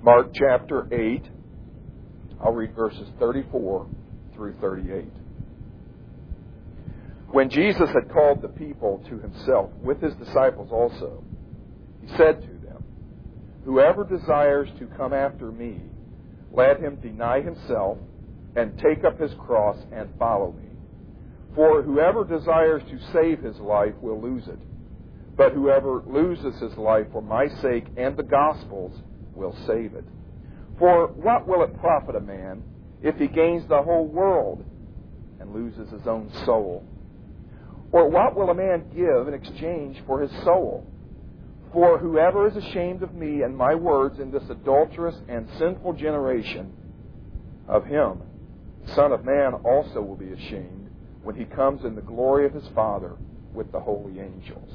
Mark chapter 8, I'll read verses 34 through 38. When Jesus had called the people to himself, with his disciples also, he said to them, "Whoever desires to come after me, let him deny himself and take up his cross and follow me. For whoever desires to save his life will lose it. But whoever loses his life for my sake and the gospel's will save it. For what will it profit a man if he gains the whole world and loses his own soul? Or what will a man give in exchange for his soul? For whoever is ashamed of me and my words in this adulterous and sinful generation, of him the Son of Man also will be ashamed when he comes in the glory of his Father with the holy angels."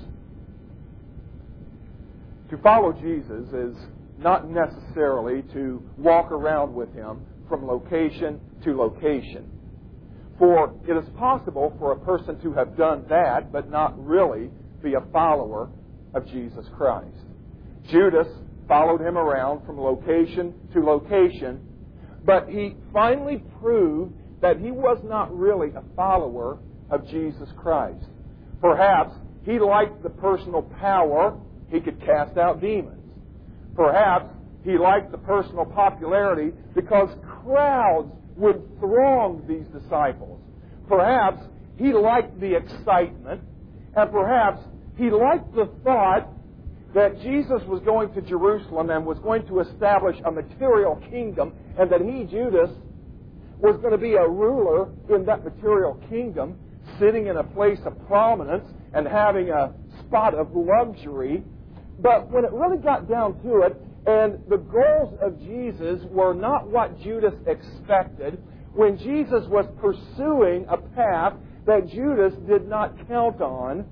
To follow Jesus is not necessarily to walk around with him from location to location. For it is possible for a person to have done that, but not really be a follower of Jesus Christ. Judas followed him around from location to location, but he finally proved that he was not really a follower of Jesus Christ. Perhaps he liked the personal power. He could cast out demons. Perhaps he liked the personal popularity because crowds would throng these disciples. Perhaps he liked the excitement, and perhaps he liked the thought that Jesus was going to Jerusalem and was going to establish a material kingdom, and that he, Judas, was going to be a ruler in that material kingdom, sitting in a place of prominence and having a spot of luxury. But when it really got down to it, and the goals of Jesus were not what Judas expected, when Jesus was pursuing a path that Judas did not count on,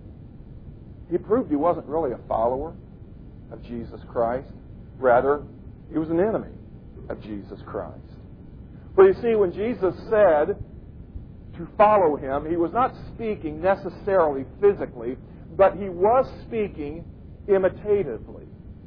he proved he wasn't really a follower of Jesus Christ. Rather, he was an enemy of Jesus Christ. For you see, when Jesus said to follow him, he was not speaking necessarily physically, but he was speaking imitatively.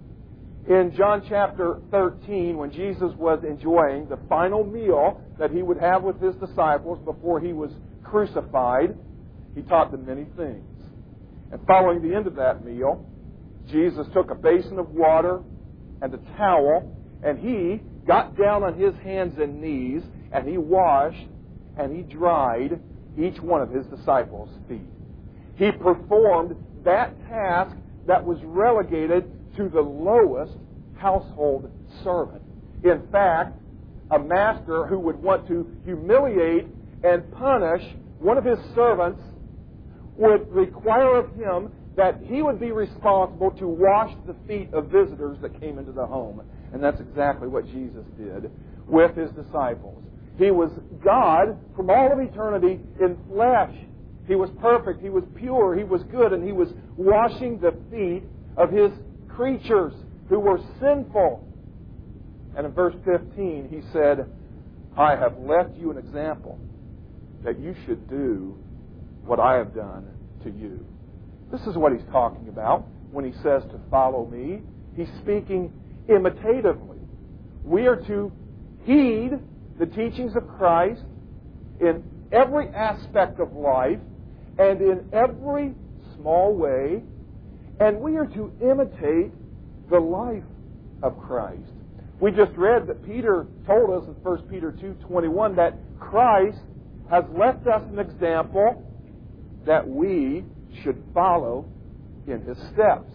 In John chapter 13, when Jesus was enjoying the final meal that he would have with his disciples before he was crucified, he taught them many things. And following the end of that meal, Jesus took a basin of water and a towel, and he got down on his hands and knees, and he washed and he dried each one of his disciples' feet. He performed that task that was relegated to the lowest household servant. In fact, a master who would want to humiliate and punish one of his servants would require of him that he would be responsible to wash the feet of visitors that came into the home. And that's exactly what Jesus did with his disciples. He was God from all of eternity in flesh. He was perfect, he was pure, he was good, and he was washing the feet of his creatures who were sinful. And in verse 15 he said, "I have left you an example that you should do what I have done to you." This is what he's talking about when he says to follow me. He's speaking imitatively. We are to heed the teachings of Christ in every aspect of life and in every small way, and we are to imitate the life of Christ. We just read that Peter told us in 1 Peter 2:21 that Christ has left us an example that we should follow in his steps.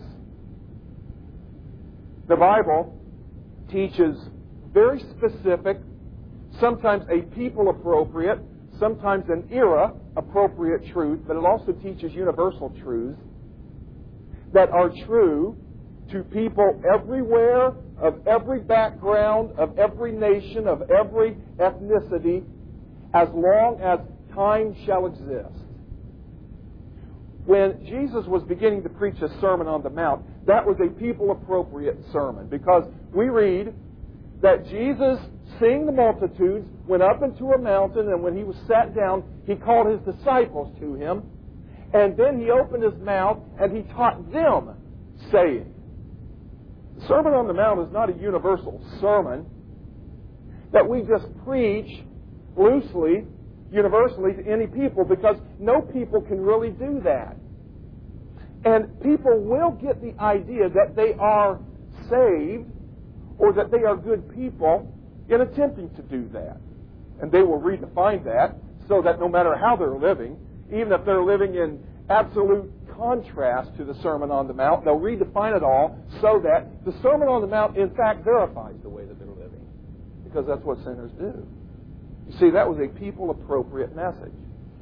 The Bible teaches very specific, sometimes a people-appropriate, sometimes an era-appropriate truth, but it also teaches universal truths that are true to people everywhere, of every background, of every nation, of every ethnicity, as long as time shall exist. When Jesus was beginning to preach a Sermon on the Mount, that was a people-appropriate sermon, because we read that Jesus, seeing the multitudes, went up into a mountain, and when he was sat down, he called his disciples to him, and then he opened his mouth and he taught them, saying. The Sermon on the Mount is not a universal sermon that we just preach loosely, universally to any people, because no people can really do that. And people will get the idea that they are saved or that they are good people in attempting to do that. And they will redefine that so that no matter how they're living, even if they're living in absolute contrast to the Sermon on the Mount, they'll redefine it all so that the Sermon on the Mount, in fact, verifies the way that they're living. Because that's what sinners do. You see, that was a people-appropriate message.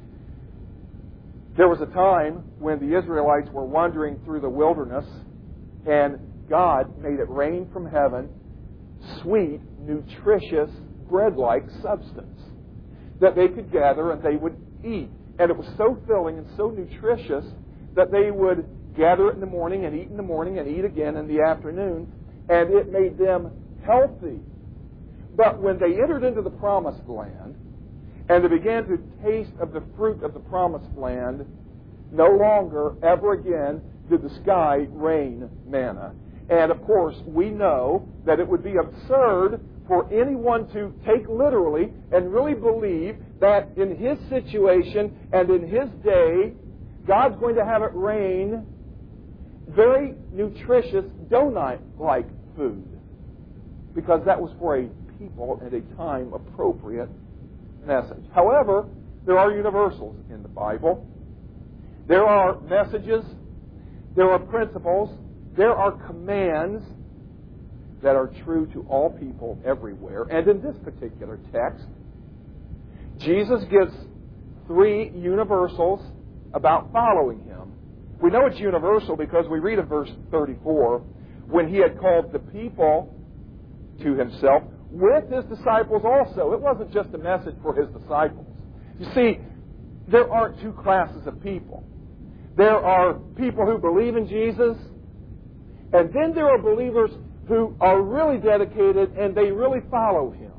There was a time when the Israelites were wandering through the wilderness, and God made it rain from heaven, sweet, nutritious, bread-like substance that they could gather and they would eat. And it was so filling and so nutritious that they would gather it in the morning and eat in the morning and eat again in the afternoon, and it made them healthy. But when they entered into the Promised Land and they began to taste of the fruit of the Promised Land, no longer, ever again, did the sky rain manna. And of course, we know that it would be absurd for anyone to take literally and really believe that in his situation and in his day, God's going to have it rain very nutritious donut-like food. Because that was for a people at a time appropriate message. However, there are universals in the Bible. There are messages, there are principles, there are commands that are true to all people everywhere. And in this particular text, Jesus gives 3 universals about following Him. We know it's universal because we read in verse 34, when He had called the people to Himself with His disciples also. It wasn't just a message for His disciples. You see, there aren't 2 classes of people. There are people who believe in Jesus, and then there are believers who are really dedicated and they really follow Him.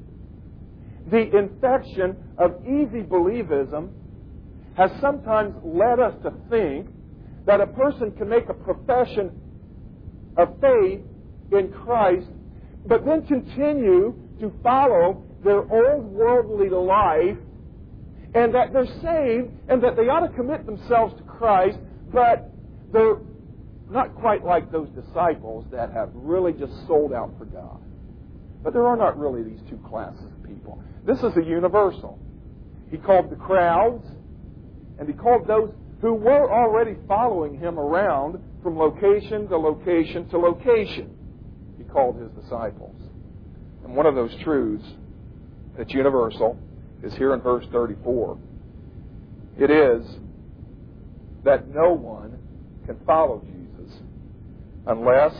The infection of easy believism has sometimes led us to think that a person can make a profession of faith in Christ, but then continue to follow their old worldly life, and that they're saved and that they ought to commit themselves to Christ, but they're not quite like those disciples that have really just sold out for God. But there are not really these 2 classes of people. This is a universal. He called the crowds, and He called those who were already following Him around from location to location to location. He called His disciples. And one of those truths that's universal is here in verse 34. It is that no one can follow Jesus unless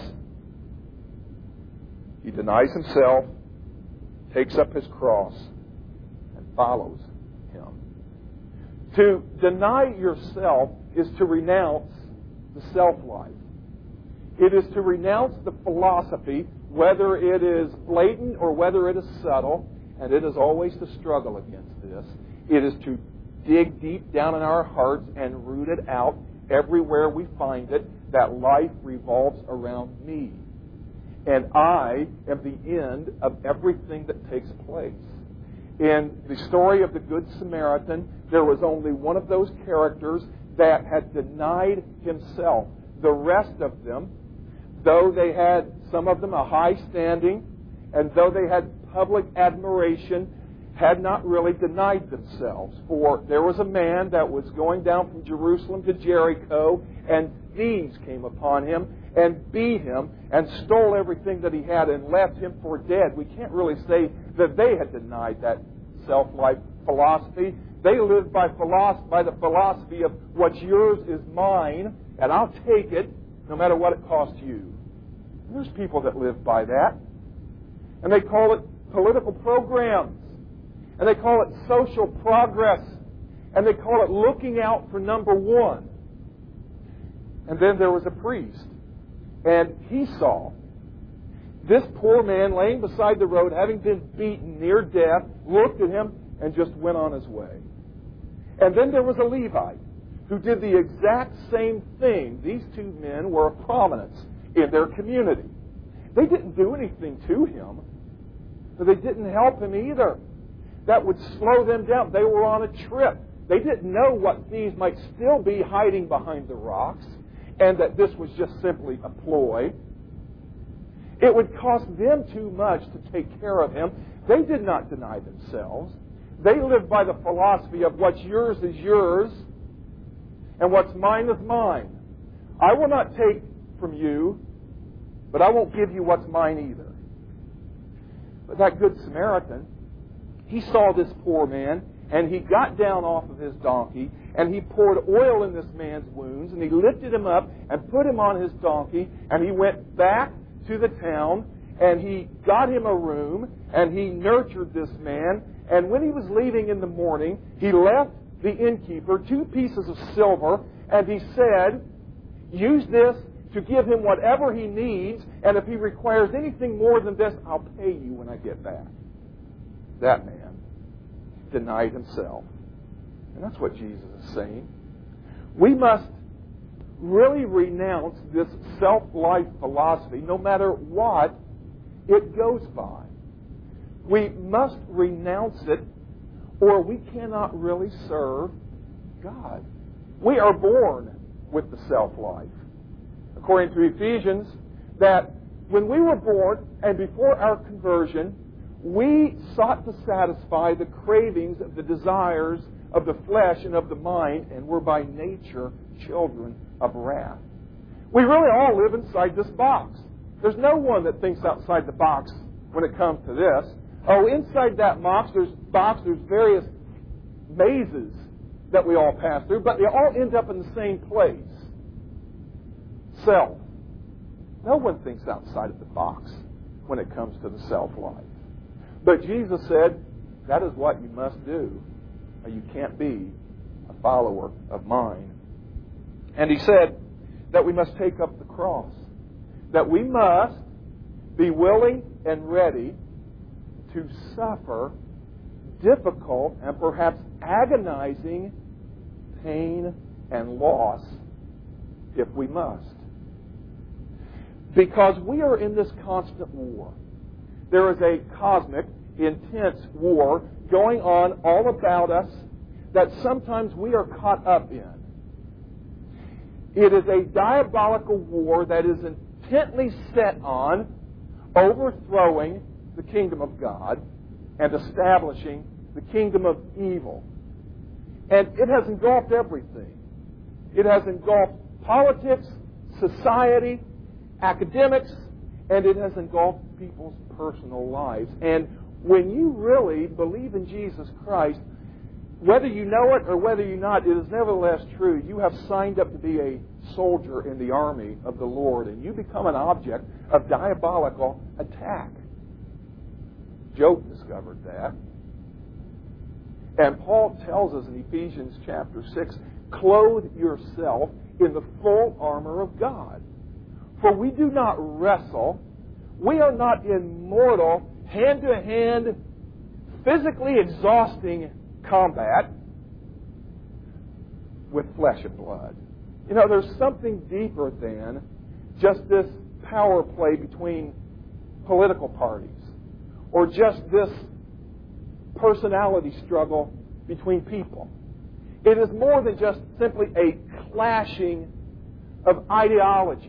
he denies himself, takes up his cross, and follows Him. To deny yourself is to renounce the self-life. It is to renounce the philosophy, whether it is blatant or whether it is subtle, and it is always to struggle against this. It is to dig deep down in our hearts and root it out everywhere we find it, that life revolves around me. And I am the end of everything that takes place. In the story of the Good Samaritan, there was only one of those characters that had denied himself. The rest of them, though they had, some of them, a high standing, and though they had public admiration, had not really denied themselves. For there was a man that was going down from Jerusalem to Jericho, and thieves came upon him and beat him and stole everything that he had and left him for dead. We can't really say that they had denied that self-life philosophy. They lived by the philosophy of what's yours is mine, and I'll take it no matter what it costs you. And there's people that live by that. And they call it political programs. And they call it social progress. And they call it looking out for number one. And then there was a priest. And he saw this poor man laying beside the road, having been beaten near death, looked at him and just went on his way. And then there was a Levite who did the exact same thing. These 2 men were of prominence in their community. They didn't do anything to him. But they didn't help him either. That would slow them down. They were on a trip. They didn't know what thieves might still be hiding behind the rocks, and that this was just simply a ploy. It would cost them too much to take care of him. They did not deny themselves. They lived by the philosophy of what's yours is yours, and what's mine is mine. I will not take from you, but I won't give you what's mine either. But that Good Samaritan, he saw this poor man, and he got down off of his donkey, and he poured oil in this man's wounds, and he lifted him up and put him on his donkey, and he went back to the town, and he got him a room, and he nurtured this man. And when he was leaving in the morning, he left the innkeeper 2 pieces of silver, and he said, use this to give him whatever he needs, and if he requires anything more than this, I'll pay you when I get back. That man denied himself. And that's what Jesus is saying. We must really renounce this self-life philosophy, no matter what it goes by. We must renounce it, or we cannot really serve God. We are born with the self-life. According to Ephesians, that when we were born and before our conversion, we sought to satisfy the cravings of the desires of the flesh and of the mind, and were by nature children of wrath. We really all live inside this box. There's no one that thinks outside the box when it comes to this. Oh, inside that box, there's various mazes that we all pass through, but they all end up in the same place. Self. No one thinks outside of the box when it comes to the self-life. But Jesus said, that is what you must do, or you can't be a follower of mine. And he said that we must take up the cross. That we must be willing and ready to suffer difficult and perhaps agonizing pain and loss if we must. Because we are in this constant war. There is a cosmic, intense war going on all about us that sometimes we are caught up in. It is a diabolical war that is intently set on overthrowing the kingdom of God and establishing the kingdom of evil. And it has engulfed everything. It has engulfed politics, society, academics, and it has engulfed people's personal lives. And when you really believe in Jesus Christ, whether you know it or whether you not, it is nevertheless true. You have signed up to be a soldier in the army of the Lord, and you become an object of diabolical attack. Job discovered that. And Paul tells us in Ephesians chapter 6, clothe yourself in the full armor of God. For we do not wrestle. We are not in mortal, hand-to-hand, physically exhausting combat with flesh and blood. You know, there's something deeper than just this power play between political parties or just this personality struggle between people. It is more than just simply a clashing of ideologies.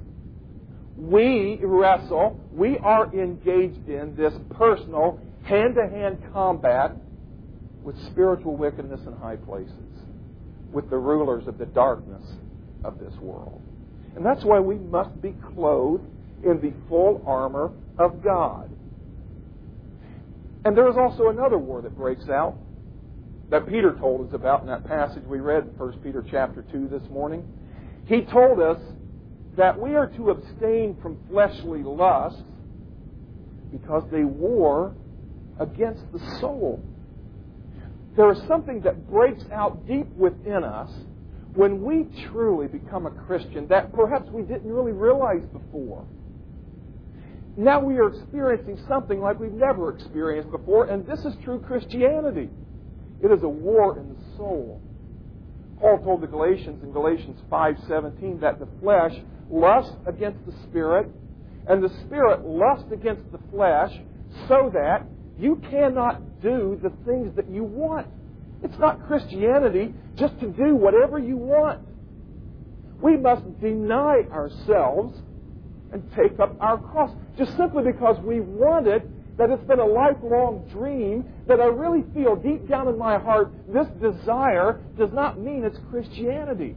We wrestle, we are engaged in this personal, hand-to-hand combat with spiritual wickedness in high places, with the rulers of the darkness of this world. And that's why we must be clothed in the full armor of God. And there is also another war that breaks out that Peter told us about in that passage we read in 1 Peter chapter 2 this morning. He told us that we are to abstain from fleshly lusts because they war against the soul. There is something that breaks out deep within us when we truly become a Christian that perhaps we didn't really realize before. Now we are experiencing something like we've never experienced before, and this is true Christianity. It is a war in the soul. Paul told the Galatians in Galatians 5:17 that the flesh lusts against the Spirit, And the Spirit lusts against the flesh so that you cannot do the things that you want. It's not Christianity just to do whatever you want. We must deny ourselves and take up our cross. Just simply because we want it, that it's been a lifelong dream, that I really feel deep down in my heart this desire, does not mean it's Christianity.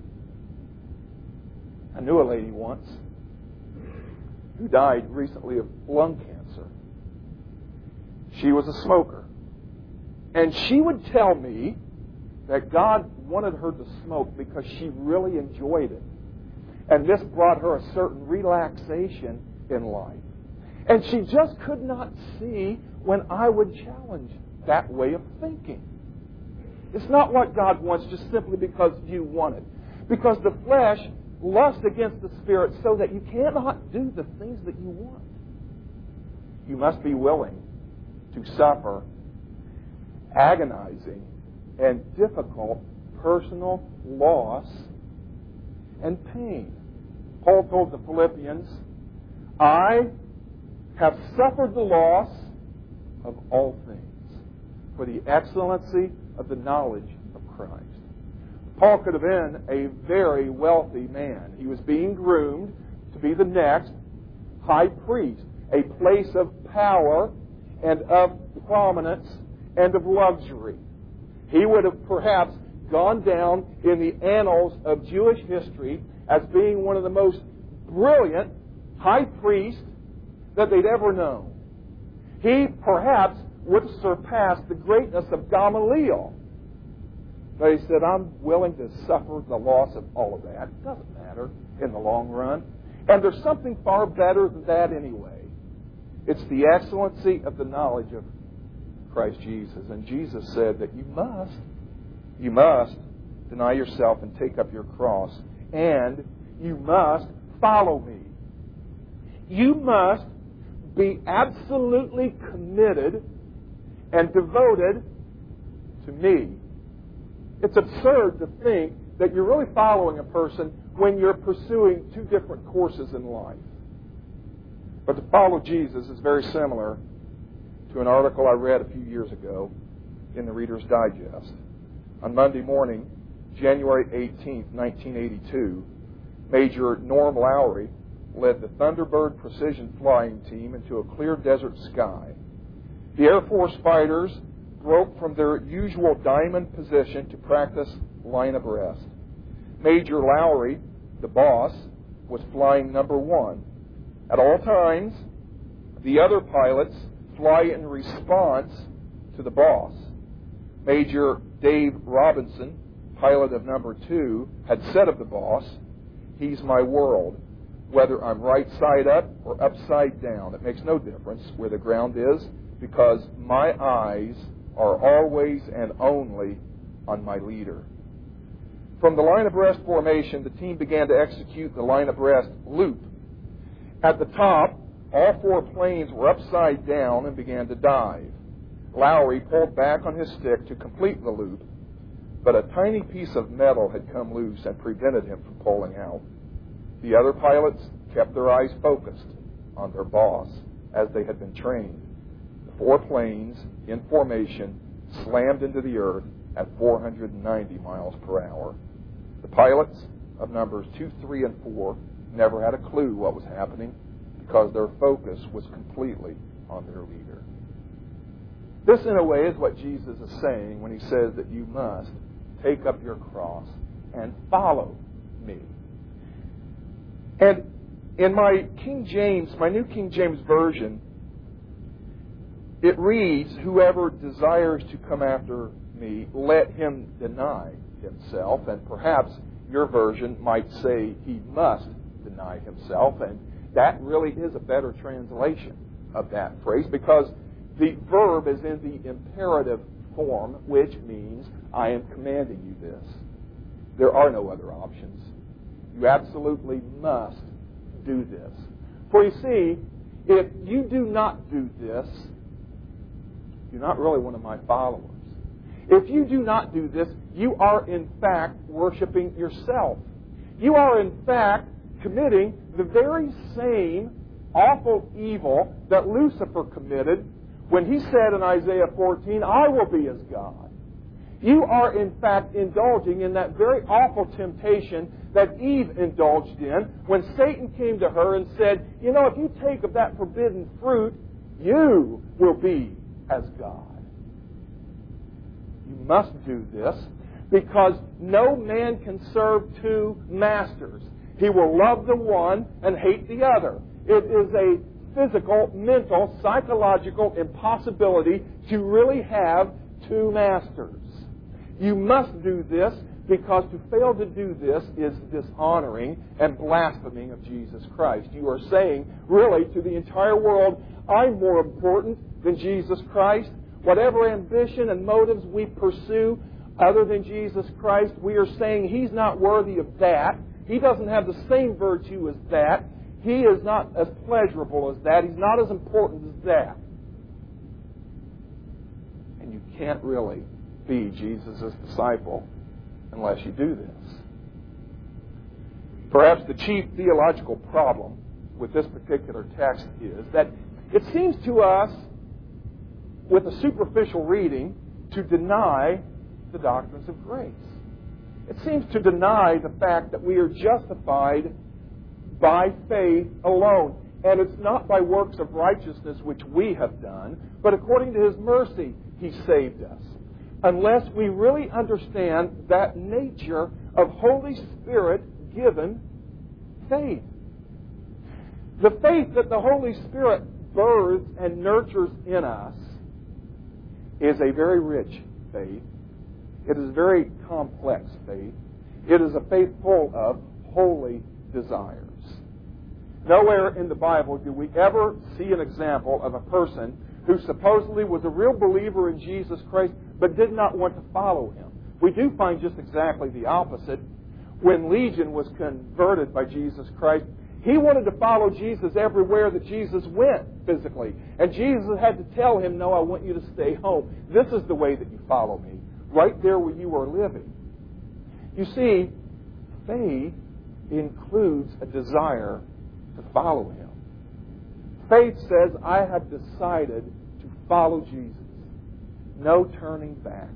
I knew a lady once who died recently of lung cancer. She was a smoker. And she would tell me that God wanted her to smoke because she really enjoyed it. And this brought her a certain relaxation in life. And she just could not see when I would challenge that way of thinking. It's not what God wants just simply because you want it. Because the flesh lusts against the Spirit so that you cannot do the things that you want. You must be willing to suffer agonizing and difficult personal loss and pain. Paul told the Philippians, I have suffered the loss of all things for the excellency of the knowledge of Christ. Paul could have been a very wealthy man. He was being groomed to be the next high priest, a place of power and of prominence and of luxury. He would have perhaps gone down in the annals of Jewish history as being one of the most brilliant high priests that they'd ever known. He perhaps would have surpassed the greatness of Gamaliel. But he said, I'm willing to suffer the loss of all of that. It doesn't matter in the long run. And there's something far better than that anyway. It's the excellency of the knowledge of Christ Jesus. And Jesus said that you must deny yourself and take up your cross. And you must follow me. You must be absolutely committed and devoted to me. It's absurd to think that you're really following a person when you're pursuing two different courses in life. But to follow Jesus is very similar to an article I read a few years ago in the Reader's Digest. On Monday morning, January 18th, 1982, Major Norm Lowry led the Thunderbird precision flying team into a clear desert sky. The Air Force fighters broke from their usual diamond position to practice line abreast. Major Lowry, the boss, was flying number one. At all times, the other pilots fly in response to the boss. Major Dave Robinson, pilot of number two, had said of the boss, "He's my world. Whether I'm right side up or upside down, it makes no difference where the ground is, because my eyes are always and only on my leader." From the line abreast formation, the team began to execute the line abreast loop. At the top, all four planes were upside down and began to dive. Lowry pulled back on his stick to complete the loop, but a tiny piece of metal had come loose and prevented him from pulling out. The other pilots kept their eyes focused on their boss as they had been trained. The four planes, in formation, slammed into the earth at 490 miles per hour. The pilots of numbers 2, 3, and 4 never had a clue what was happening because their focus was completely on their leader. This, in a way, is what Jesus is saying when he says that you must take up your cross and follow me. And in my New King James Version, it reads, "Whoever desires to come after me, let him deny himself." And perhaps your version might say he must deny himself. And that really is a better translation of that phrase, because the verb is in the imperative form, which means I am commanding you this. There are no other options. You absolutely must do this. For you see, if you do not do this, you're not really one of my followers. If you do not do this, you are in fact worshiping yourself. You are in fact committing the very same awful evil that Lucifer committed when he said in Isaiah 14, I will be as God. You are, in fact, indulging in that very awful temptation that Eve indulged in when Satan came to her and said, you know, if you take of that forbidden fruit, you will be as God. You must do this because no man can serve two masters. He will love the one and hate the other. It is a physical, mental, psychological impossibility to really have two masters. You must do this because to fail to do this is dishonoring and blaspheming of Jesus Christ. You are saying, really, to the entire world, I'm more important than Jesus Christ. Whatever ambition and motives we pursue other than Jesus Christ, we are saying He's not worthy of that. He doesn't have the same virtue as that. He is not as pleasurable as that. He's not as important as that. And you can't really be Jesus' disciple unless you do this. Perhaps the chief theological problem with this particular text is that it seems to us, with a superficial reading, to deny the doctrines of grace. It seems to deny the fact that we are justified by faith alone. And it's not by works of righteousness which we have done, but according to His mercy, He saved us. Unless we really understand that nature of Holy Spirit-given faith. The faith that the Holy Spirit births and nurtures in us is a very rich faith. It is a very complex faith. It is a faith full of holy desires. Nowhere in the Bible do we ever see an example of a person who supposedly was a real believer in Jesus Christ but did not want to follow Him. We do find just exactly the opposite. When Legion was converted by Jesus Christ, he wanted to follow Jesus everywhere that Jesus went physically. And Jesus had to tell him, no, I want you to stay home. This is the way that you follow me, right there where you are living. You see, faith includes a desire to follow Him. Faith says, I have decided to follow Jesus. No turning back.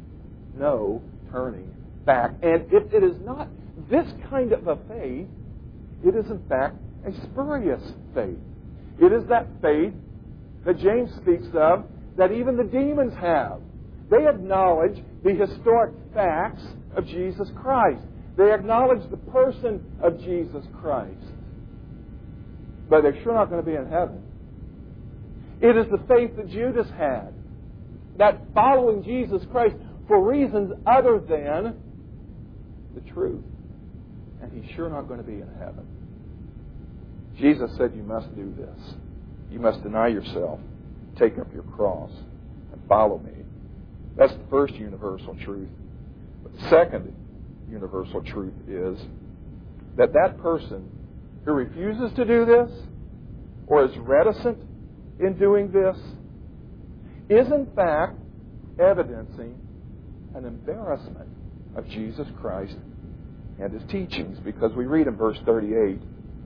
No turning back. And if it is not this kind of a faith, it is in fact a spurious faith. It is that faith that James speaks of that even the demons have. They acknowledge the historic facts of Jesus Christ. They acknowledge the person of Jesus Christ. But they're sure not going to be in heaven. It is the faith that Judas had. That following Jesus Christ for reasons other than the truth. And he's sure not going to be in heaven. Jesus said you must do this. You must deny yourself, take up your cross, and follow me. That's the first universal truth. But the second universal truth is that that person who refuses to do this or is reticent in doing this is in fact evidencing an embarrassment of Jesus Christ and His teachings, because we read in verse 38,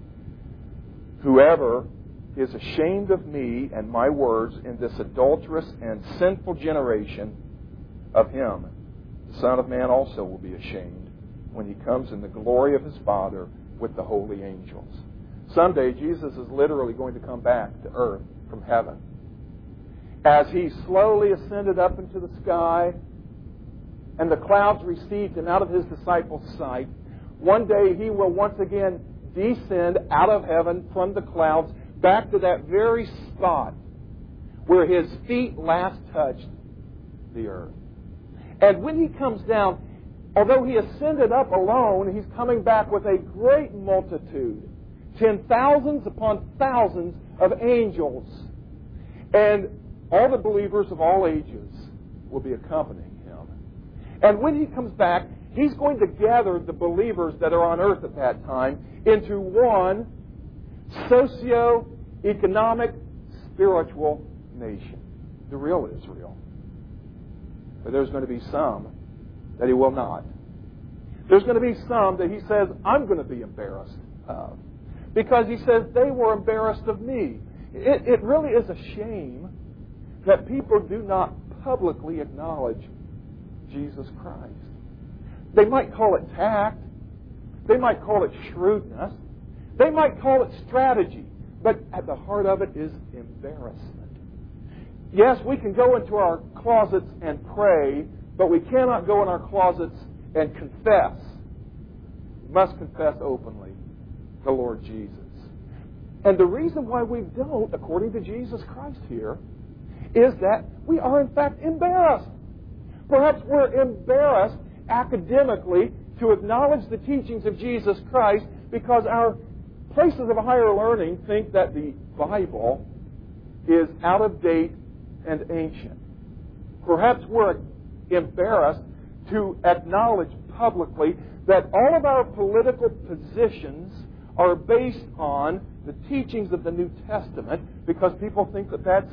whoever is ashamed of me and my words in this adulterous and sinful generation, of him the Son of Man also will be ashamed when He comes in the glory of His Father with the holy angels. Someday Jesus is literally going to come back to earth from heaven. As He slowly ascended up into the sky and the clouds received Him out of His disciples' sight, one day He will once again descend out of heaven from the clouds back to that very spot where His feet last touched the earth. And when He comes down, although He ascended up alone, He's coming back with a great multitude, 10,000s upon thousands of angels. And all the believers of all ages will be accompanying Him. And when He comes back, He's going to gather the believers that are on earth at that time into one socio-economic, spiritual nation, the real Israel. But there's going to be some that He will not. There's going to be some that He says, I'm going to be embarrassed of. Because he says, they were embarrassed of me. It really is a shame that people do not publicly acknowledge Jesus Christ. They might call it tact. They might call it shrewdness. They might call it strategy. But at the heart of it is embarrassment. Yes, we can go into our closets and pray, but we cannot go in our closets and confess. We must confess openly the Lord Jesus. And the reason why we don't, according to Jesus Christ here, is that we are in fact embarrassed. Perhaps we're embarrassed academically to acknowledge the teachings of Jesus Christ because our places of higher learning think that the Bible is out of date and ancient. Perhaps we're embarrassed to acknowledge publicly that all of our political positions are based on the teachings of the New Testament because people think that that's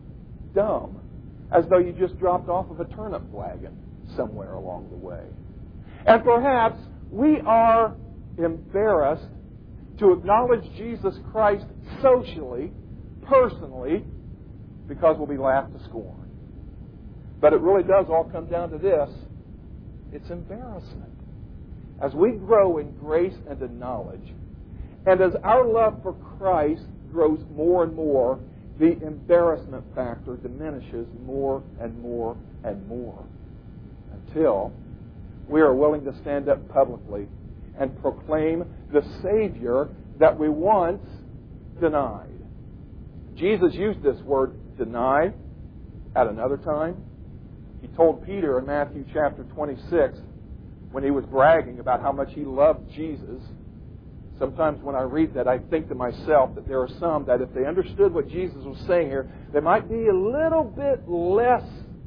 dumb, as though you just dropped off of a turnip wagon somewhere along the way. And perhaps we are embarrassed to acknowledge Jesus Christ socially, personally, because we'll be laughed to scorn. But it really does all come down to this. It's embarrassment. As we grow in grace and in knowledge, and as our love for Christ grows more and more, the embarrassment factor diminishes more and more and more until we are willing to stand up publicly and proclaim the Savior that we once denied. Jesus used this word deny at another time. He told Peter in Matthew chapter 26, when he was bragging about how much he loved Jesus. Sometimes when I read that, I think to myself that there are some that if they understood what Jesus was saying here, they might be a little bit less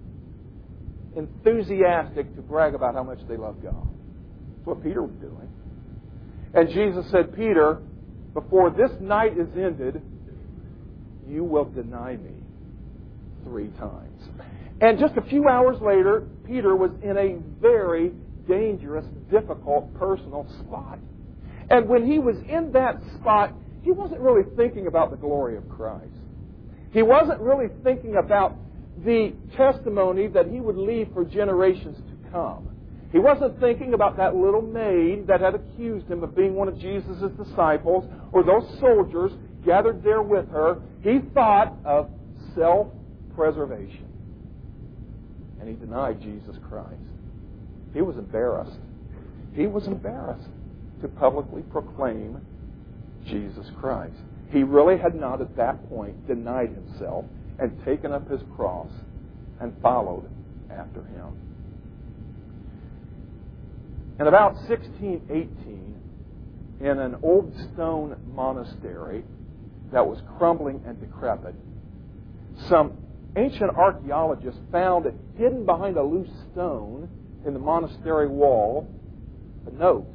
enthusiastic to brag about how much they love God. That's what Peter was doing. And Jesus said, Peter, before this night is ended, you will deny me 3 times. And just a few hours later, Peter was in a very dangerous, difficult, personal spot. And when he was in that spot, he wasn't really thinking about the glory of Christ. He wasn't really thinking about the testimony that he would leave for generations to come. He wasn't thinking about that little maid that had accused him of being one of Jesus' disciples or those soldiers gathered there with her. He thought of self-preservation. And he denied Jesus Christ. He was embarrassed. He was embarrassed to publicly proclaim Jesus Christ. He really had not at that point denied himself and taken up his cross and followed after him. In about 1618, in an old stone monastery that was crumbling and decrepit, some ancient archaeologists found hidden behind a loose stone in the monastery wall a note.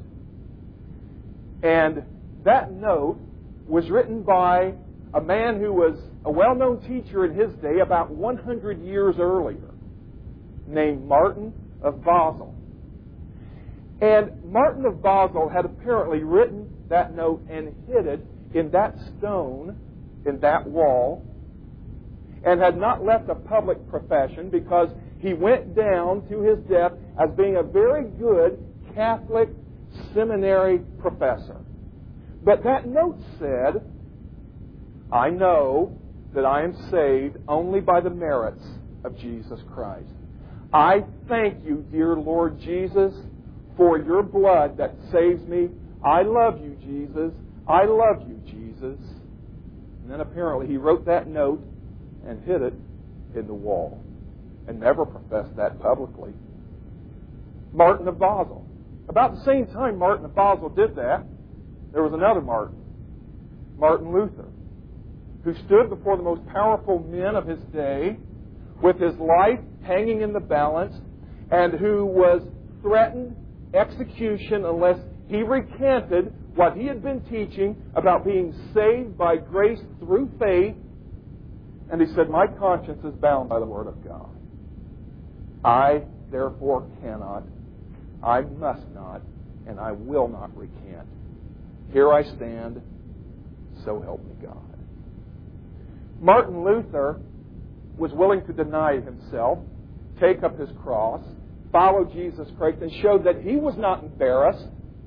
And that note was written by a man who was a well-known teacher in his day about 100 years earlier, named Martin of Basel. And Martin of Basel had apparently written that note and hid it in that stone, in that wall, and had not left a public profession because he went down to his death as being a very good Catholic seminary professor. But that note said, I know that I am saved only by the merits of Jesus Christ. I thank you, dear Lord Jesus, for your blood that saves me. I love you, Jesus. I love you, Jesus. And then apparently he wrote that note and hid it in the wall and never professed that publicly. Martin of Basel. About the same time Martin of Basel did that, there was another Martin, Martin Luther, who stood before the most powerful men of his day with his life hanging in the balance and who was threatened execution unless he recanted what he had been teaching about being saved by grace through faith. And he said, my conscience is bound by the Word of God. I, therefore, cannot, I must not, and I will not recant. Here I stand, So help me God. Martin Luther was willing to deny himself, take up his cross, follow Jesus Christ, and showed that he was not embarrassed.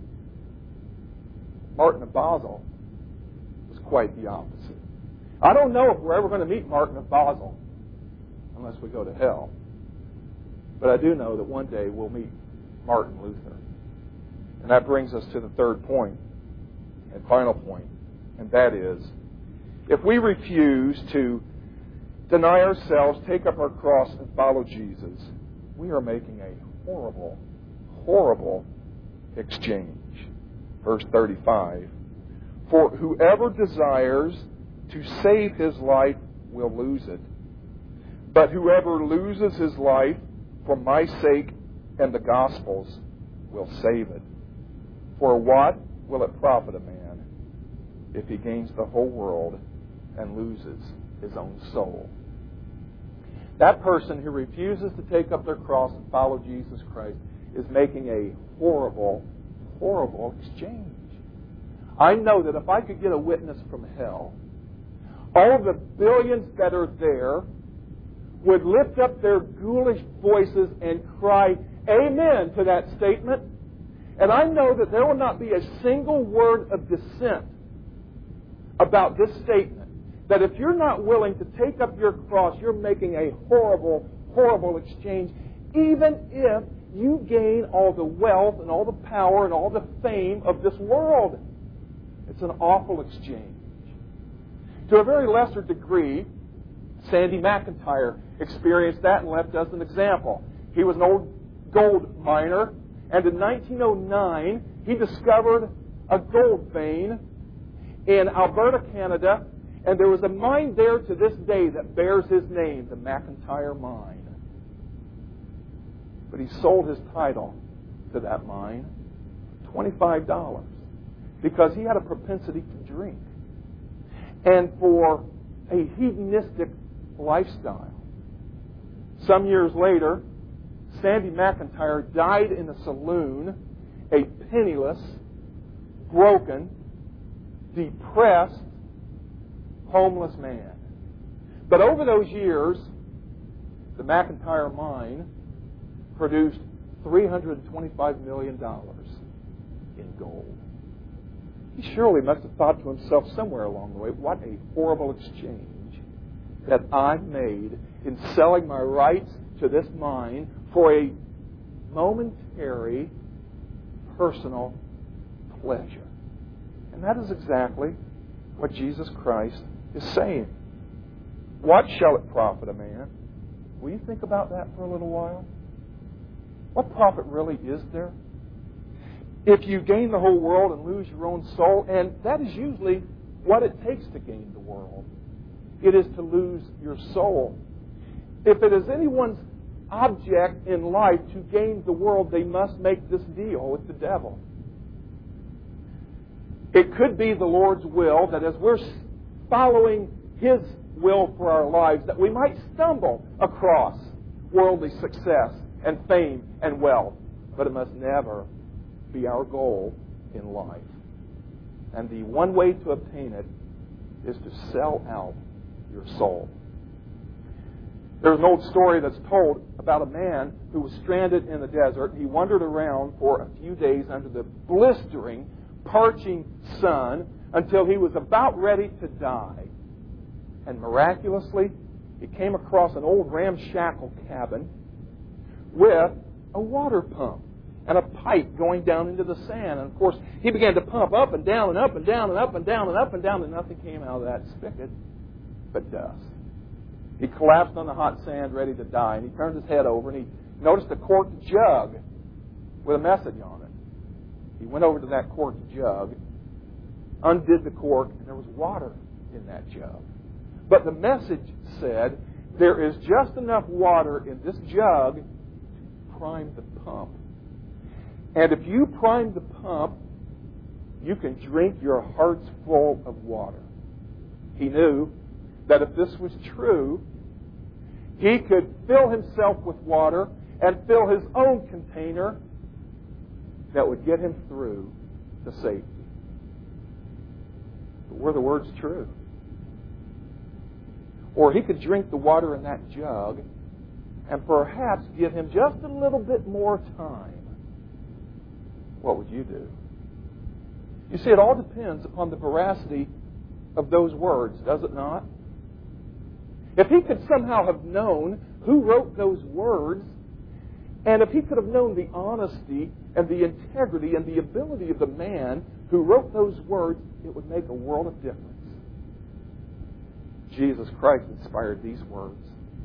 Martin of Basel was quite the opposite. I don't know if we're ever going to meet Martin of Basel unless we go to hell. But I do know that one day we'll meet Martin Luther. And that brings us to the third point and final point, and that is, if we refuse to deny ourselves, take up our cross, and follow Jesus, we are making a horrible, horrible exchange. Verse 35, for whoever desires to save his life will lose it. But whoever loses his life for my sake and the gospel's will save it. For what will it profit a man if he gains the whole world and loses his own soul? That person who refuses to take up their cross and follow Jesus Christ is making a horrible, horrible exchange. I know that if I could get a witness from hell, all the billions that are there would lift up their ghoulish voices and cry amen to that statement. And I know that there will not be a single word of dissent about this statement. That if you're not willing to take up your cross, you're making a horrible, horrible exchange, even if you gain all the wealth and all the power and all the fame of this world. It's an awful exchange. To a very lesser degree, Sandy McIntyre experienced that and left us an example. He was an old gold miner, and in 1909, he discovered a gold vein in Alberta, Canada, and there was a mine there to this day that bears his name, the McIntyre Mine. But he sold his title to that mine for $25 because he had a propensity to drink and for a hedonistic lifestyle. Some years later, Sandy McIntyre died in a saloon, a penniless, broken, depressed, homeless man. But over those years, the McIntyre Mine produced $325 million in gold. He surely must have thought to himself somewhere along the way, what a horrible exchange that I've made in selling my rights to this mine for a momentary personal pleasure. And that is exactly what Jesus Christ is saying. What shall it profit a man? Will you think about that for a little while? What profit really is there? If you gain the whole world and lose your own soul, and that is usually what it takes to gain the world. It is to lose your soul. If it is anyone's object in life to gain the world, they must make this deal with the devil. It could be the Lord's will that as we're following His will for our lives, that we might stumble across worldly success and fame and wealth. But it must never be our goal in life. And the one way to obtain it is to sell out your soul. There's an old story that's told about a man who was stranded in the desert. He wandered around for a few days under the blistering, parching sun until he was about ready to die. And miraculously, he came across an old ramshackle cabin with a water pump and a pipe going down into the sand. And of course, he began to pump up and down and up and down and up and down and up and down, and nothing came out of that spigot but dust. He collapsed on the hot sand ready to die, and he turned his head over and he noticed a corked jug with a message on it. He went over to that corked jug, undid the cork, and there was water in that jug. But the message said, there is just enough water in this jug to prime the pump. And if you prime the pump, you can drink your heart's full of water. He knew that if this was true, he could fill himself with water and fill his own container that would get him through to safety. But were the words true? Or he could drink the water in that jug and perhaps give him just a little bit more time. What would you do? You see, it all depends upon the veracity of those words, does it not? If he could somehow have known who wrote those words, and if he could have known the honesty and the integrity and the ability of the man who wrote those words, it would make a world of difference. Jesus Christ inspired these words.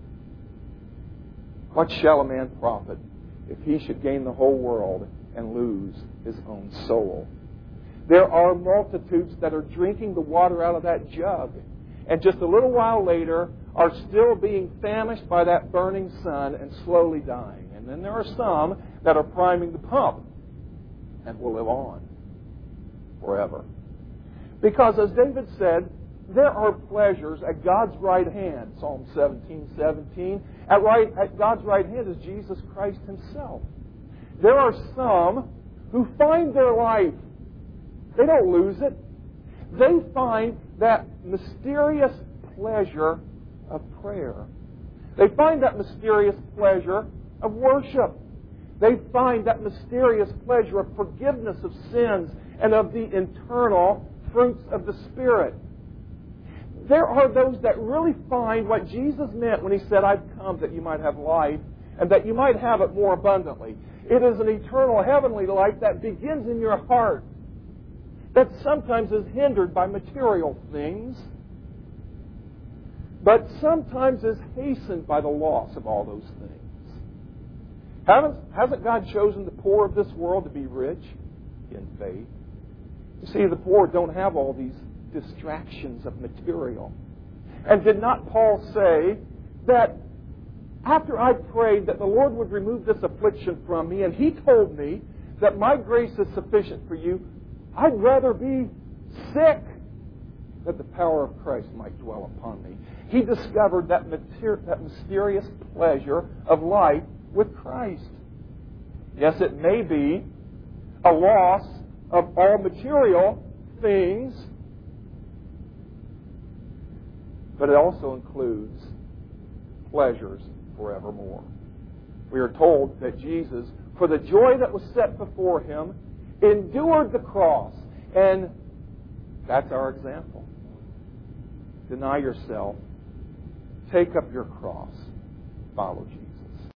What shall a man profit if he should gain the whole world and lose his own soul? There are multitudes that are drinking the water out of that jug, and just a little while later are still being famished by that burning sun and slowly dying. And then there are some that are priming the pump and will live on forever. Because as David said, there are pleasures at God's right hand. Psalm 17:17. At God's right hand is Jesus Christ Himself. There are some who find their life. They don't lose it. They find that mysterious pleasure of prayer. They find that mysterious pleasure of worship. They find that mysterious pleasure of forgiveness of sins and of the internal fruits of the Spirit. There are those that really find what Jesus meant when He said, I've come that you might have life and that you might have it more abundantly. It is an eternal heavenly life that begins in your heart, that sometimes is hindered by material things, but sometimes is hastened by the loss of all those things. Hasn't God chosen the poor of this world to be rich in faith? You see, the poor don't have all these distractions of material. And did not Paul say that after I prayed that the Lord would remove this affliction from me, and He told me that my grace is sufficient for you, I'd rather be sick that the power of Christ might dwell upon me. He discovered that mysterious pleasure of life with Christ. Yes, it may be a loss of all material things, but it also includes pleasures forevermore. We are told that Jesus, for the joy that was set before Him, endured the cross. And that's our example. Deny yourself. Take up your cross. Follow Jesus.